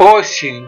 осень.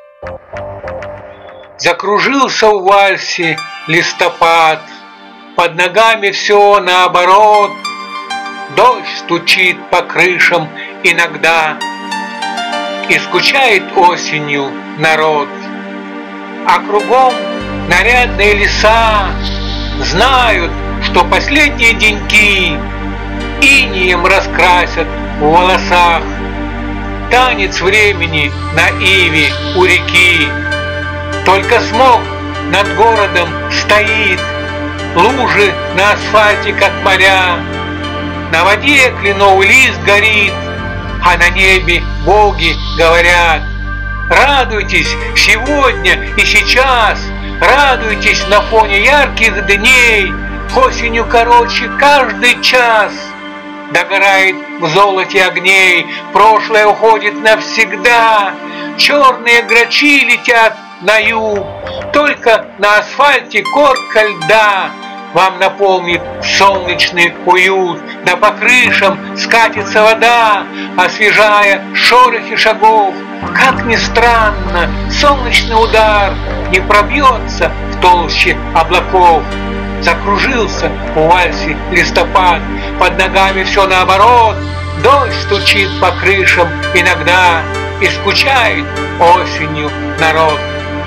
Закружился в вальсе листопад, под ногами все наоборот. Дождь стучит по крышам иногда, и скучает осенью народ. А кругом нарядные леса знают, что последние деньки инеем раскрасят в волосах. Танец времени на иве у реки. Только смог над городом стоит, лужи на асфальте, как моря. На воде кленовый лист горит, а на небе боги говорят: радуйтесь сегодня и сейчас, радуйтесь на фоне ярких дней. Осенью короче каждый час, догорает в золоте огней, прошлое уходит навсегда. Черные грачи летят на юг, только на асфальте корка льда вам наполнит солнечный уют. Да по крышам скатится вода, освежая шорохи шагов. Как ни странно, солнечный удар не пробьется в толще облаков. Закружился в вальсе листопад, под ногами все наоборот. Дождь стучит по крышам иногда, и скучает осенью народ.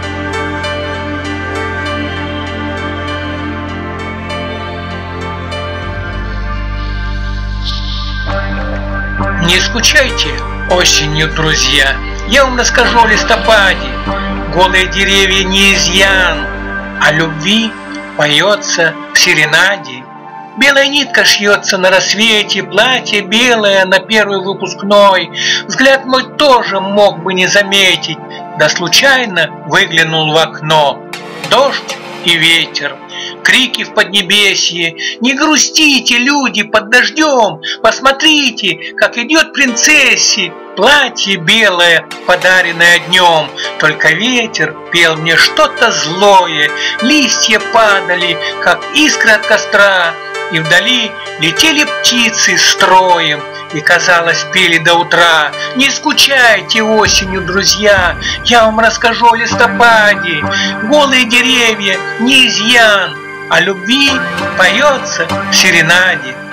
Не скучайте осенью, друзья, я вам расскажу о листопаде. Голые деревья не изъян, о любви поется в серенаде. Белая нитка шьется на рассвете, платье белое на первый выпускной. Взгляд мой тоже мог бы не заметить, да случайно выглянул в окно. Дождь и ветер, крики в поднебесье. Не грустите, люди, под дождем, посмотрите, как идет принцессе платье белое, подаренное днем. Только ветер пел мне что-то злое, листья падали, как искры от костра, и вдали летели птицы строем, и, казалось, пели до утра. Не скучайте осенью, друзья, я вам расскажу о листопаде. Голые деревья не изъян, о любви поется в серенаде.